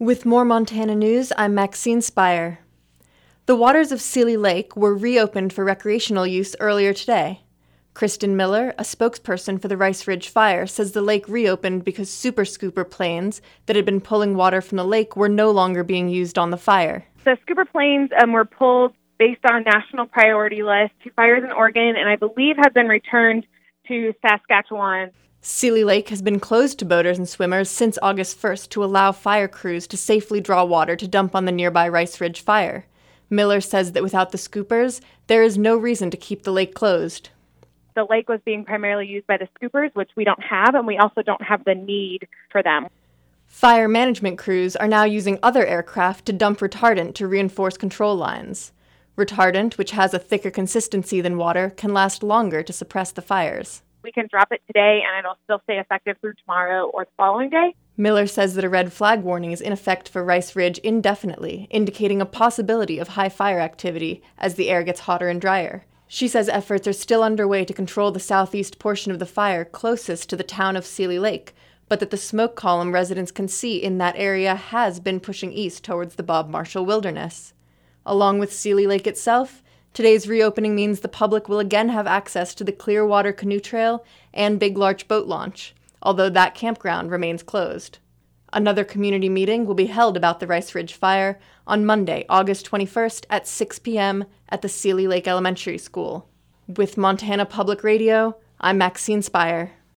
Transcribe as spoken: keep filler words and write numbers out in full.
With more Montana news, I'm Maxine Spire. The waters of Seeley Lake were reopened for recreational use earlier today. Kristen Miller, a spokesperson for the Rice Ridge Fire, says the lake reopened because super scooper planes that had been pulling water from the lake were no longer being used on the fire. The scooper planes um, were pulled based on a national priority list to fires in Oregon, and I believe have been returned to Saskatchewan. Seeley Lake has been closed to boaters and swimmers since August first to allow fire crews to safely draw water to dump on the nearby Rice Ridge Fire. Miller says that without the scoopers, there is no reason to keep the lake closed. The lake was being primarily used by the scoopers, which we don't have, and we also don't have the need for them. Fire management crews are now using other aircraft to dump retardant to reinforce control lines. Retardant, which has a thicker consistency than water, can last longer to suppress the fires. We can drop it today, and it'll still stay effective through tomorrow or the following day. Miller says that a red flag warning is in effect for Rice Ridge indefinitely, indicating a possibility of high fire activity as the air gets hotter and drier. She says efforts are still underway to control the southeast portion of the fire closest to the town of Seeley Lake, but that the smoke column residents can see in that area has been pushing east towards the Bob Marshall Wilderness. Along with Seeley Lake itself, today's reopening means the public will again have access to the Clearwater Canoe Trail and Big Larch Boat Launch, although that campground remains closed. Another community meeting will be held about the Rice Ridge Fire on Monday, August twenty-first at six p.m. at the Seeley Lake Elementary School. With Montana Public Radio, I'm Maxine Spire.